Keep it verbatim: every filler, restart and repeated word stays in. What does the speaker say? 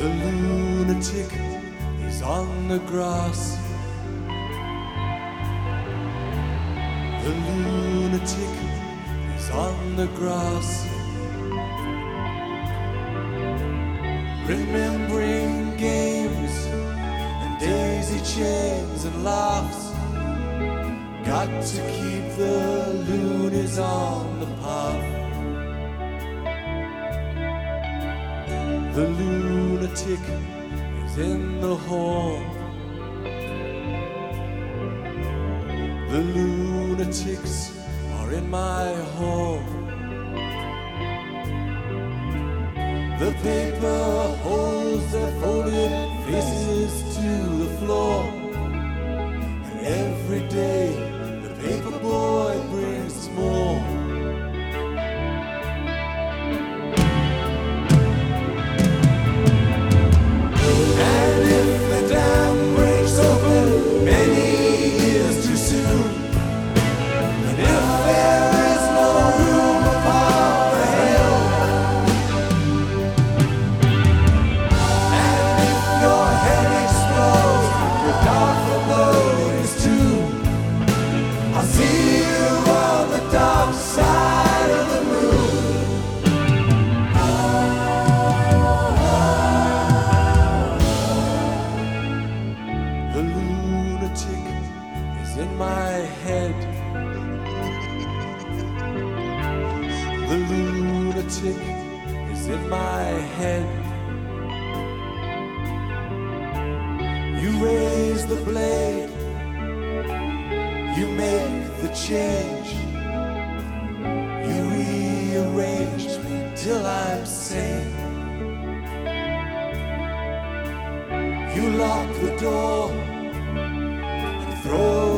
The lunatic is on the grass. The lunatic is on the grass, remembering games and daisy chains and laughs. Got to keep the loonies on the path. The lunatic is in the hall. The lunatics are in my hall. The paper holds their folded faces to the floor, and every day the paper boy brings more. And if the dam breaks open many years too soon, and if there is no room upon the hill, and if your head explodes, your dark abode is too, I'll see you on the dark side of the moon. The lunatic is in my head. The lunatic is in my head. You raise the blade, you make the change, you rearrange me till I'm sane. You lock the door and throw